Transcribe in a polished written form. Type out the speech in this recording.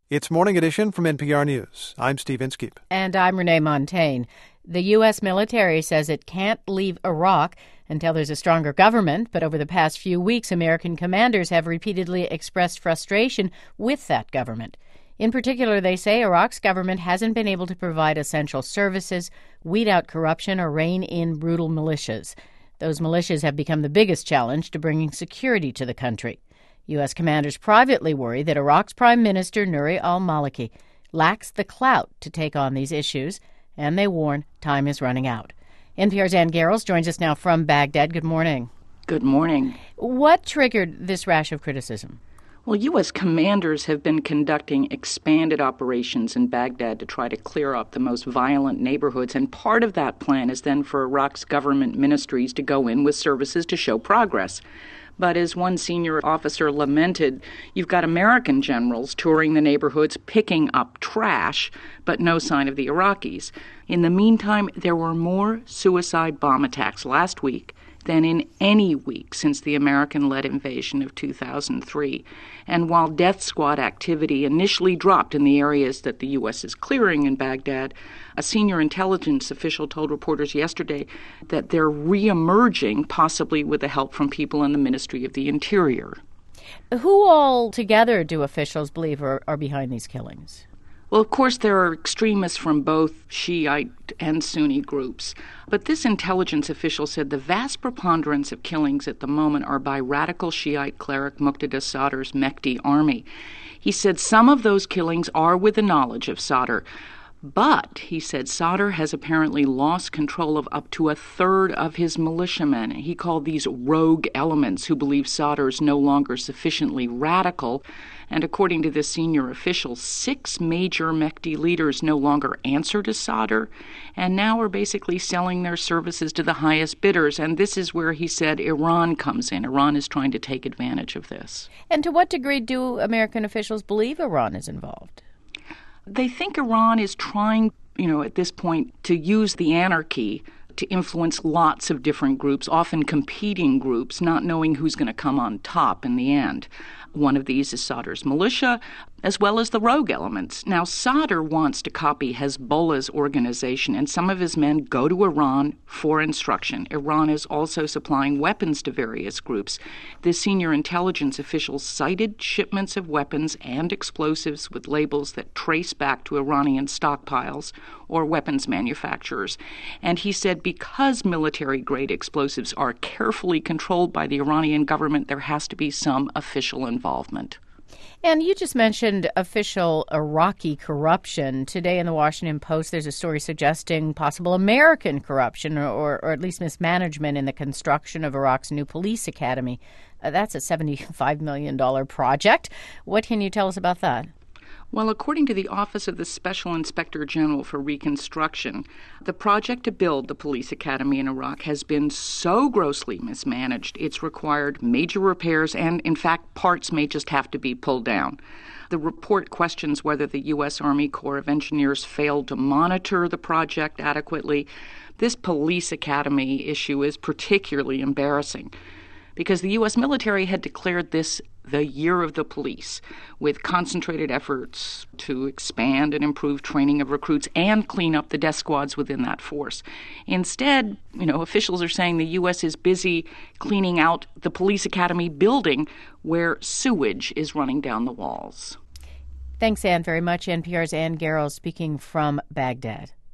It's Morning Edition from NPR News. I'm Steve Inskeep. And I'm Renee Montagne. The U.S. military says it can't leave Iraq until there's a stronger government, but over the past few weeks, American commanders have repeatedly expressed frustration with that government. In particular, they say Iraq's government hasn't been able to provide essential services, weed out corruption, or rein in brutal militias. Those militias have become the biggest challenge to bringing security to the country. U.S. commanders privately worry that Iraq's Prime Minister Nouri al-Maliki lacks the clout to take on these issues, and they warn time is running out. NPR's Ann Garrels joins us now from Baghdad. Good morning. Good morning. What triggered this rash of criticism? Well, U.S. commanders have been conducting expanded operations in Baghdad to try to clear up the most violent neighborhoods, and part of that plan is then for Iraq's government ministries to go in with services to show progress. But as one senior officer lamented, you've got American generals touring the neighborhoods, picking up trash, but no sign of the Iraqis. In the meantime, there were more suicide bomb attacks last week than in any week since the American-led invasion of 2003. And while death squad activity initially dropped in the areas that the U.S. is clearing in Baghdad, a senior intelligence official told reporters yesterday that they're reemerging, possibly with the help from people in the Ministry of the Interior. Who all together do officials believe are behind these killings? Well, of course, there are extremists from both Shiite and Sunni groups. But this intelligence official said the vast preponderance of killings at the moment are by radical Shiite cleric Muqtada Sadr's Mehdi army. He said some of those killings are with the knowledge of Sadr. But, he said, Sadr has apparently lost control of up to a third of his militiamen. He called these rogue elements who believe Sadr is no longer sufficiently radical. And according to this senior official, 6 major Mehdi leaders no longer answer to Sadr and now are basically selling their services to the highest bidders. And this is where he said Iran comes in. Iran is trying to take advantage of this. And to what degree do American officials believe Iran is involved? They think Iran is trying, at this point, to use the anarchy to influence lots of different groups, often competing groups, not knowing who's going to come on top in the end. One of these is Sadr's militia, as well as the rogue elements. Now, Sadr wants to copy Hezbollah's organization, and some of his men go to Iran for instruction. Iran is also supplying weapons to various groups. This senior intelligence official cited shipments of weapons and explosives with labels that trace back to Iranian stockpiles or weapons manufacturers. And he said because military-grade explosives are carefully controlled by the Iranian government, there has to be some official involvement. And you just mentioned official Iraqi corruption. Today in the Washington Post, there's a story suggesting possible American corruption or at least mismanagement in the construction of Iraq's new police academy. That's a $75 million project. What can you tell us about that? Well, according to the Office of the Special Inspector General for Reconstruction, the project to build the police academy in Iraq has been so grossly mismanaged, it's required major repairs and, in fact, parts may just have to be pulled down. The report questions whether the U.S. Army Corps of Engineers failed to monitor the project adequately. This police academy issue is particularly embarrassing because the U.S. military had declared this the year of the police, with concentrated efforts to expand and improve training of recruits and clean up the death squads within that force. Instead, officials are saying the U.S. is busy cleaning out the police academy building where sewage is running down the walls. Thanks, Ann, very much. NPR's Ann Garrels speaking from Baghdad.